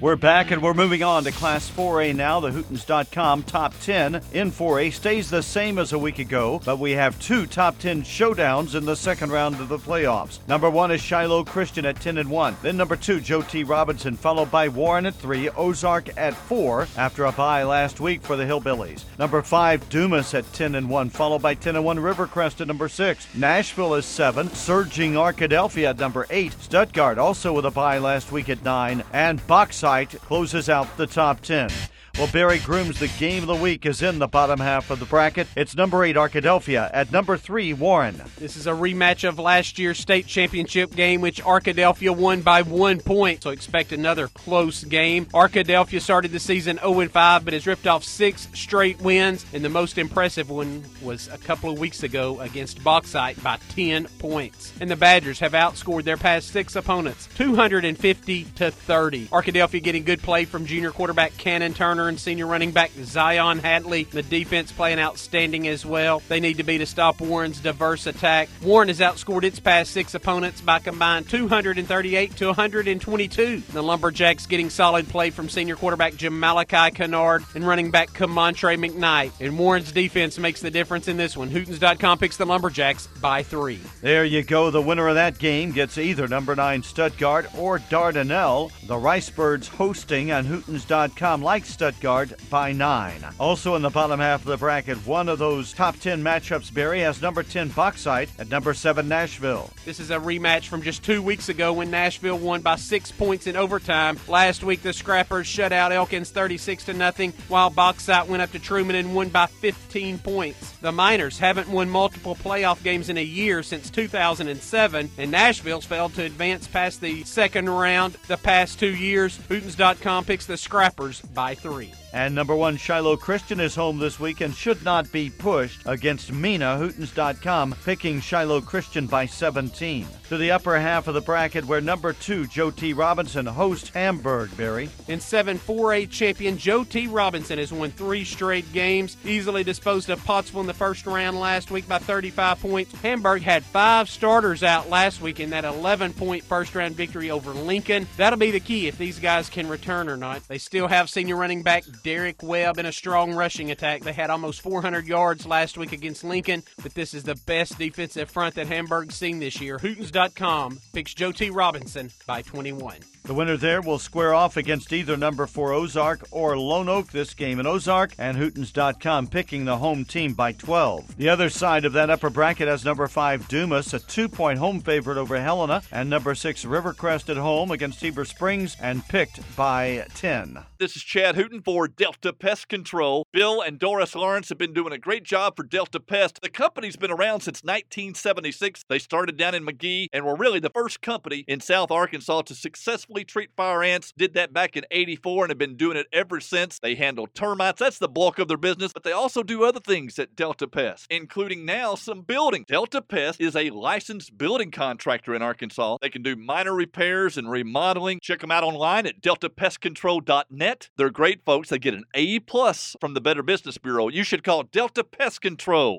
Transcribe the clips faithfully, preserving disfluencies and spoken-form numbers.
We're back and we're moving on to Class four A now. The Hootens dot com top ten in four A stays the same as a week ago, but we have two top ten showdowns in the second round of the playoffs. Number one is Shiloh Christian at ten and one. Then number two, Joe T. Robinson, followed by Warren at three, Ozark at four after a bye last week for the Hillbillies. Number five, Dumas at ten and one, followed by ten and one Rivercrest at number six. Nashville is seven, surging Arkadelphia at number eight. Stuttgart also with a bye last week at nine, and Bauxite closes out the top ten. Well, Barry Grooms, the game of the week is in the bottom half of the bracket. It's number eight, Arkadelphia. At number three, Warren. This is a rematch of last year's state championship game, which Arkadelphia won by one point, so expect another close game. Arkadelphia started the season oh and five, but has ripped off six straight wins, and the most impressive one was a couple of weeks ago against Bauxite by ten points. And the Badgers have outscored their past six opponents, two hundred fifty to thirty. Arkadelphia getting good play from junior quarterback Cannon Turner and senior running back Zion Hadley. The defense playing outstanding as well. They need to be to stop Warren's diverse attack. Warren has outscored its past six opponents by combined two hundred thirty-eight to one hundred twenty-two. The Lumberjacks getting solid play from senior quarterback Jamalachi Kennard and running back Kamontre McKnight. And Warren's defense makes the difference in this one. Hootens dot com picks the Lumberjacks by three. There you go. The winner of that game gets either number nine Stuttgart or Dardanelle. The Ricebirds hosting on Hootens dot com like Stuttgart by nine. Also in the bottom half of the bracket, one of those top ten matchups, Barry, has number ten Bauxite at number seven Nashville. This is a rematch from just two weeks ago when Nashville won by six points in overtime. Last week, the Scrappers shut out Elkins thirty-six to nothing, while Bauxite went up to Truman and won by fifteen points. The Miners haven't won multiple playoff games in a year since two thousand seven, and Nashville's failed to advance past the second round the past two years. Hootens dot com picks the Scrappers by three. And number one, Shiloh Christian is home this week and should not be pushed against Mena. Hootens dot com picking Shiloh Christian by seventeen. To the upper half of the bracket where number two, Joe T. Robinson, hosts Hamburg, Barry. In seven four A champion Joe T. Robinson has won three straight games, easily disposed of Pottsville in the first round last week by thirty-five points. Hamburg had five starters out last week in that eleven-point first-round victory over Lincoln. That'll be the key if these guys can return or not. They still have senior running back Derek Webb in a strong rushing attack. They had almost four hundred yards last week against Lincoln, but this is the best defensive front that Hamburg's seen this year. Hootens dot com picks Joe T. Robinson by twenty-one. The winner there will square off against either number four Ozark or Lone Oak this game in Ozark, and Hootens dot com picking the home team by twelve. The other side of that upper bracket has number five Dumas, a two-point home favorite over Helena, and number six Rivercrest at home against Heber Springs, and picked by ten. This is Chad Hooten for Delta Pest Control. Bill and Doris Lawrence have been doing a great job for Delta Pest. The company's been around since nineteen seventy-six. They started down in McGee and were really the first company in South Arkansas to successfully treat fire ants. Did that back in eighty-four and have been doing it ever since. They handle termites. That's the bulk of their business, but they also do other things at Delta Pest, including now some building. Delta Pest is a licensed building contractor in Arkansas. They can do minor repairs and remodeling. Check them out online at delta pest control dot net. They're great folks. They get an A plus from the Better Business Bureau. You should call Delta Pest Control.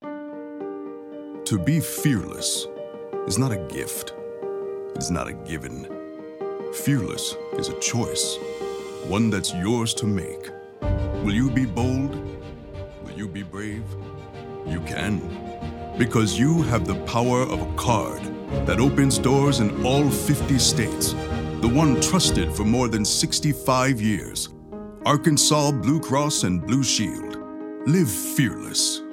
To be fearless is not a gift. It's not a given. Fearless is a choice, one that's yours to make. Will you be bold? Will you be brave? You can, because you have the power of a card that opens doors in all fifty states, the one trusted for more than sixty-five years. Arkansas Blue Cross and Blue Shield. Live fearless.